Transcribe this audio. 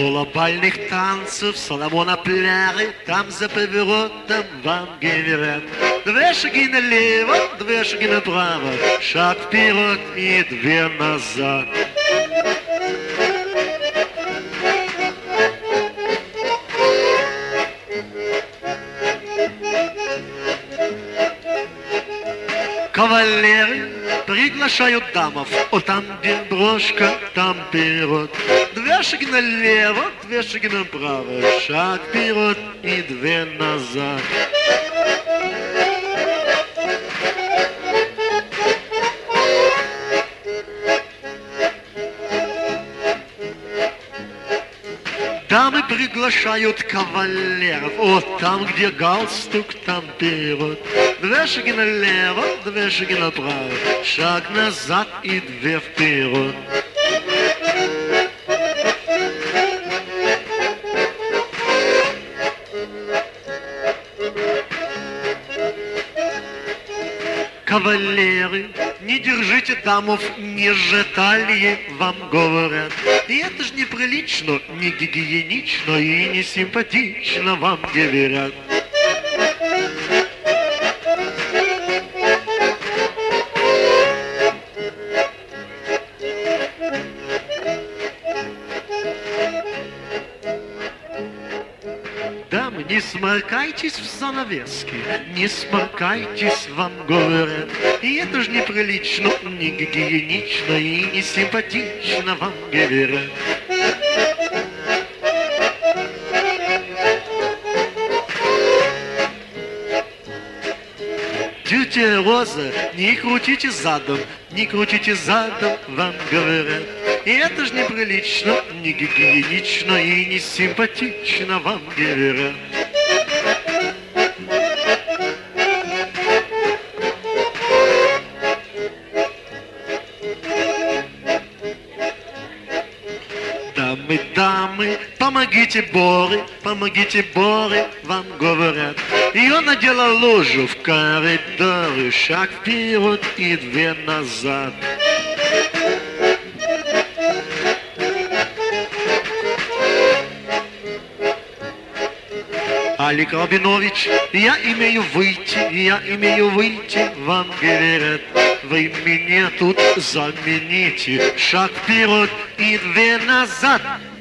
Школа бальных танцев, Соломона Пляри, там за поворотом вам говорят. 2 шаги налево, 2 шаги направо, шаг вперед и 2 назад. Кавалеры приглашают дамов, о, там, где брошка, там вперед. 2 шаги налево, 2 шаги направо, шаг вперед и 2 назад. Дамы приглашают кавалеров, о, там, где галстук, там вперед. 2 шаги налево, 2 шаги направо, шаг назад и 2 вперед. Кавалеры, не держите дамов ниже талии, вам говорят. И это ж неприлично, не гигиенично и не симпатично, вам говорят. Дамы, не сморкайтесь в занавески, не сморкайтесь, вам говорят. И это ж неприлично, не гигиенично и не симпатично, вам говорят. Тетя Роза, не крутите задом, не крутите задом, вам говорят. И это ж неприлично, не гигиенично и не симпатично, вам говорят. Дамы, дамы, помогите Боре, вам говорят. Ее надела лужу в коридоре, шаг вперед и 2 назад. Алик Рабинович, я имею выйти, вам говорят. Вы меня тут замените, шаг вперед и 2 назад.